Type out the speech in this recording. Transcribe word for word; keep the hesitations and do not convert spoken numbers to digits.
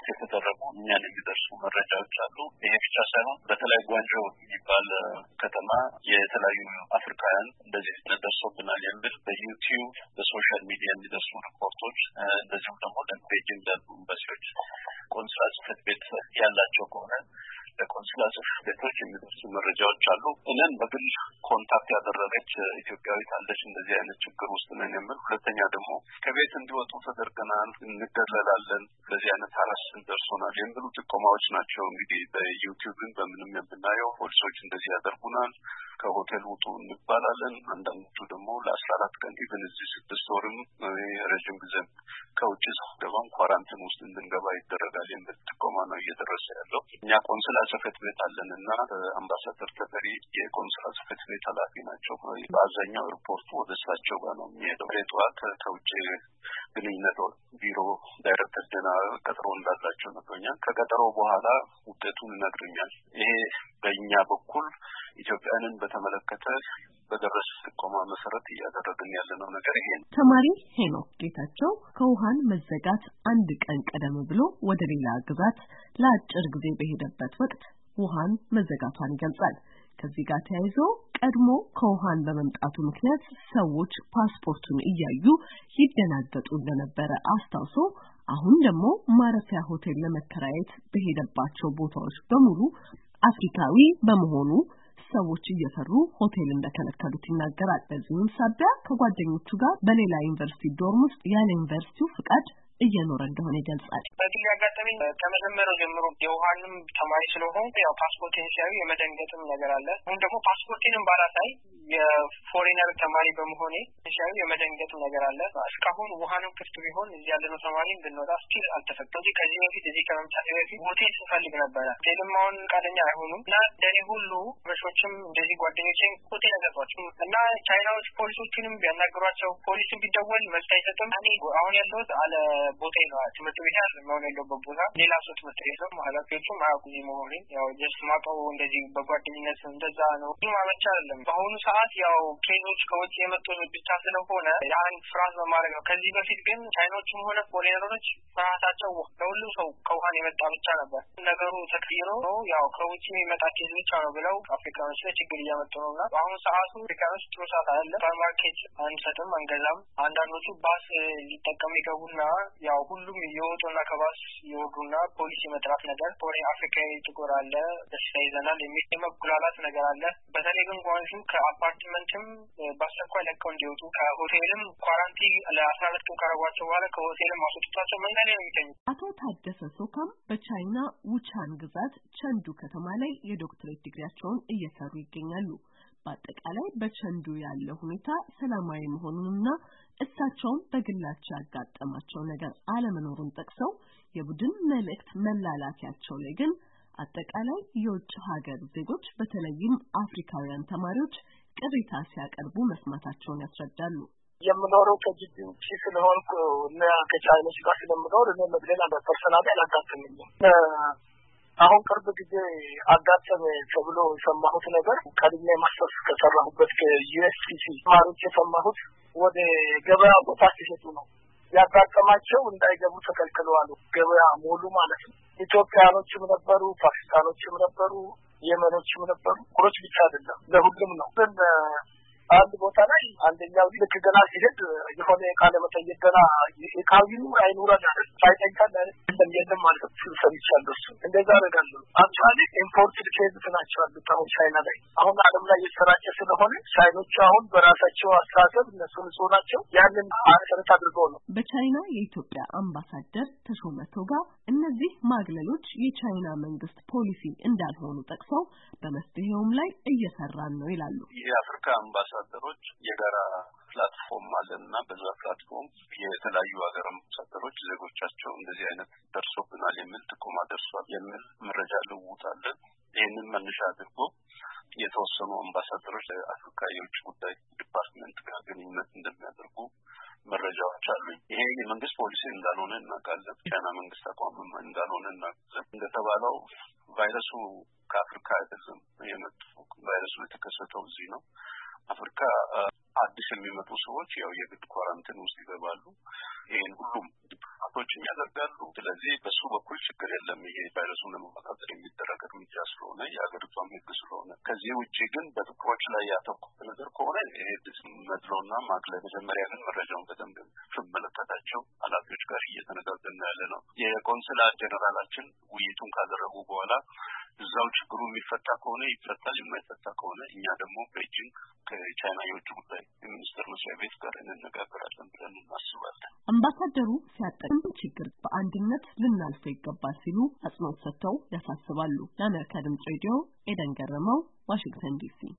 ሪፖርት የተደረጉ እኛን የሚደርሱ መረጃዎች አሉ። ይሄ ብቻ ሳይሆን በተለይ ጓንጆ የሚባል ከተማ የተለያዩ አፍሪካውያን እንደዚህ ደርሶብናል የሚል በዩቲዩብ በሶሻል ሚዲያ የሚደርሱ ሪፖርቶች እንደዚሁም ደግሞ ለቤጂንግ ያሉ ኤምባሲዎች ቆንስላ ጽሕፈት ቤት ያላቸው ከሆነ ለቆንስላ ጽሕፈት ቤቶች የሚደርሱ መረጃዎች አሉ። እነን በግል ኮንታክት ያደረገች ኢትዮጵያዊት አለች እንደዚህ አይነት ችግር ውስጥ ነን የሚል። ሁለተኛ ደግሞ ከቤት እንዲወጡ ተደርገናል፣ እንገለላለን፣ በዚህ አይነት ሀራስን ደርሶናል የሚሉ ጥቆማዎች ናቸው። እንግዲህ በዩቲዩብን በምንም የምናየው ፖሊሶች እንደዚህ ያደርጉናል፣ ከሆቴል ውጡ እንባላለን። አንዳንዶቹ ደግሞ ለአስራ አራት ቀን ኢቭን እዚህ ስድስት ወርም ረጅም ጊዜ ከውጭ ገባም ኳራንቲን ውስጥ እንድንገባ ይደረጋል የሚል ጥቆማ ነው እየደረሰ ያለው። እኛ ቆንስላ ጽሕፈት ቤት አለንና አምባሳደር ተፈሪ የቆንስላ ጽሕፈት ቤት ኃላፊ ናቸው። በአብዛኛው ሪፖርቱ ወደ እሳቸው ጋር ነው የሚሄደው። ጠዋት ከውጭ ግንኙነት ቢሮ ዳይሬክተር ደና ቀጠሮ እንዳላቸው ነግሮኛል። ከቀጠሮ በኋላ ውጤቱን ይነግሩኛል። ይሄ በእኛ በኩል ኢትዮጵያንን በተመለከተ በደረሰ ጥቆማ መሰረት እያደረግን ያለነው ነገር ይሄ ነው። ተማሪ ሄኖክ ጌታቸው ከውሃን መዘጋት አንድ ቀን ቀደም ብሎ ወደ ሌላ ግዛት ለአጭር ጊዜ በሄደበት ወቅት ውሃን መዘጋቷን ይገልጻል። ከዚህ ጋር ተያይዞ ቀድሞ ከውሃን በመምጣቱ ምክንያት ሰዎች ፓስፖርቱን እያዩ ይደናገጡ እንደነበረ አስታውሶ አሁን ደግሞ ማረፊያ ሆቴል ለመከራየት በሄደባቸው ቦታዎች በሙሉ አፍሪካዊ በመሆኑ ሰዎች እየፈሩ ሆቴል እንደከለከሉት ይናገራል። በዚህም ሳቢያ ከጓደኞቹ ጋር በሌላ ዩኒቨርሲቲ ዶርም ውስጥ ያለ ዩኒቨርሲቲው ፍቃድ እየኖረ እንደሆነ ይገልጻል። በግል ያጋጠመኝ ከመጀመሪያው ጀምሮ የውሃንም ተማሪ ስለሆንኩ ያው ፓስፖርቴን ሲያዩ የመደንገጥም ነገር አለ። አሁን ደግሞ ፓስፖርቴንም ባላሳይ የፎሬነር ተማሪ በመሆኔ ሲያዩ የመደንገጥም ነገር አለ። እስካሁን ውሃንም ክፍት ቢሆን እዚህ ያለነው ተማሪ እንድንወጣ ስቲል አልተፈቀደም። ከዚህ በፊት እዚህ ከመምጣቴ በፊት ሆቴል ስፈልግ ነበረ። ሆቴልም አሁን ፈቃደኛ አይሆኑም እና እንደኔ ሁሉ በሾችም እንደዚህ ጓደኞቼም ሆቴል ያገጧቸው እና ቻይናዎች ፖሊሶችንም ቢያናግሯቸው ፖሊስም ቢደወል መልስ አይሰጥም። እኔ አሁን ያለሁት አለ ቦታ ነው። ትምህርት ቤት ያለ ነው ያለበት ቦታ ሌላ ሰው ትምህርት ቤት ነው ኃላፊዎቹ ማያውቁኝ መሆኔን ያው ጀስት ማቀው እንደዚህ በጓደኝነት እንደዛ ነው ማመቻ አይደለም። በአሁኑ ሰዓት ያው ኬዞች ከውጭ የመጡ ብቻ ስለሆነ ያን ፍራንስ በማድረግ ነው። ከዚህ በፊት ግን ቻይኖችም ሆነ ፎሬነሮች ፍራንሳቸው ለሁሉም ሰው ከውሃን የመጣ ብቻ ነበር። ነገሩ ተቀይሮ ያው ከውጭ የመጣ ኬዝ ብቻ ነው ብለው አፍሪካኖች ላይ ችግር እያመጡ ነውና በአሁኑ ሰዓት አፍሪካኖች ጥሩ ሰዓት አለ። ሱፐርማርኬት አንሰጥም አንገዛም። አንዳንዶቹ ባስ ሊጠቀሙ ይገቡና ያው ሁሉም የወጡና ከባስ የወዱና ፖሊስ የመጥራት ነገር ፖሪ አፍሪካዊ ጥቁር አለ ደስታ ይዘናል የሚል የመጉላላት ነገር አለ። በተለይ ግን ጓንጁ ከአፓርትመንትም በአስቸኳይ ለቀው እንዲወጡ ከሆቴልም ኳራንቲን ለአስራ ሁለት ቀን ካረጓቸው በኋላ ከሆቴልም አስወጥቷቸው መንገድ ላይ የሚገኙ። አቶ ታደሰ ሶካም በቻይና ውቻን ግዛት ቸንዱ ከተማ ላይ የዶክትሬት ዲግሪያቸውን እየሰሩ ይገኛሉ። በአጠቃላይ በቸንዱ ያለው ሁኔታ ሰላማዊ መሆኑንና እሳቸውም በግላቸው ያጋጠማቸው ነገር አለመኖሩን ጠቅሰው የቡድን መልእክት መላላኪያቸው ላይ ግን አጠቃላይ የውጭ ሀገር ዜጎች በተለይም አፍሪካውያን ተማሪዎች ቅሬታ ሲያቀርቡ መስማታቸውን ያስረዳሉ። የምኖረው ከጅቡቲ ውጪ ስለሆንኩ እና ከቻይኖች ጋር ስለምኖር እኔ መግለል አንደ ፐርሰናል አላጋጠመኝም። አሁን ቅርብ ጊዜ አጋጠመ ተብሎ የሰማሁት ነገር ቀድሜ ማስተርስ ከሰራሁበት ከዩኤስሲሲ ማሩት የሰማሁት ወደ ገበያ ቦታ ሲሄዱ ነው ያጋጠማቸው። እንዳይገቡ ተከልክለዋል። ገበያ ሙሉ ማለት ነው። ኢትዮጵያኖችም ነበሩ፣ ፓኪስታኖችም ነበሩ፣ የመኖችም ነበሩ። ኩሮች ብቻ አይደለም ለሁሉም ነው። አንድ ቦታ ላይ አንደኛው ልክ ገና ሲሄድ የሆነ ቃለ መጠየቅ ገና የካቢኑ አይኑራን አይደል ሳይጠይቃ አይደል እንደሚያደም ማለት ነው። ሰምቻለሁ እንደዛ አደረጋሉ። አክቹአሊ ኢምፖርትድ ኬዝ ናቸው አሉት አሁን ቻይና ላይ። አሁን ዓለም ላይ የተሰራጨ ስለሆነ ቻይኖች አሁን በራሳቸው አስተሳሰብ እነሱ ንጹህ ናቸው። ያንን መሰረት አድርገው ነው። በቻይና የኢትዮጵያ አምባሳደር ተሾመ ቶጋ እነዚህ ማግለሎች የቻይና መንግስት ፖሊሲ እንዳልሆኑ ጠቅሰው በመፍትሄውም ላይ እየሰራን ነው ይላሉ። የአፍሪካ አምባሳደሮች የጋራ ፕላትፎርም አለና በዛ ፕላትፎርም የተለያዩ ሀገር አምባሳደሮች ዜጎቻቸው እንደዚህ አይነት ደርሶብናል የሚል ጥቆማ ደርሷል የሚል መረጃ ልውውጥ አለ። ይህንን መነሻ አድርጎ የተወሰኑ አምባሳደሮች ለአፍሪካ የውጭ ጉዳይ ዲፓርትመንት ጋር ግንኙነት እንደሚያደርጉ መረጃዎች አሉ። ይሄ የመንግስት ፖሊሲ እንዳልሆነ እናውቃለን። ቻይና መንግስት አቋምም እንዳልሆነ እናውቃለን። እንደተባለው ቫይረሱ ከአፍሪካ አይደለም የመጣው። ቫይረሱ የተከሰተው እዚህ ነው። አፍሪካ አዲስ የሚመጡ ሰዎች ያው የግድ ኳራንቲን ውስጥ ይገባሉ። ይሄን ሁሉም ዲፕሎማቶችም ያደርጋሉ። ስለዚህ በሱ በኩል ችግር የለም። ይሄ ቫይረሱን ለመቆጣጠር የሚደረግ እርምጃ ስለሆነ የሀገሪቷም ሕግ ስለሆነ ከዚህ ውጪ ግን በጥቁሮች ላይ ያተኮረ ነገር ከሆነ ይሄ መድሎና ማግለል መጀመሪያ ግን መረጃውን በደንብ ስመለከታቸው ኃላፊዎች ጋር እየተነጋገርን ያለ ነው። የቆንስላ ጀነራላችን ውይይቱን ካደረጉ በኋላ እዛው ችግሩ የሚፈታ ከሆነ ይፈታል፣ የማይፈታ ከሆነ እኛ ደግሞ ቤጂንግ ከቻይና የውጭ ጉዳይ ሚኒስትር መስሪያ ቤት ጋር እንነጋገራለን ብለን እናስባለን። አምባሳደሩ ሲያጠቅም ችግር በአንድነት ልናልፈው ይገባል ሲሉ አጽንኦት ሰጥተው ያሳስባሉ። ለአሜሪካ ድምጽ ሬዲዮ ኤደን ገረመው፣ ዋሽንግተን ዲሲ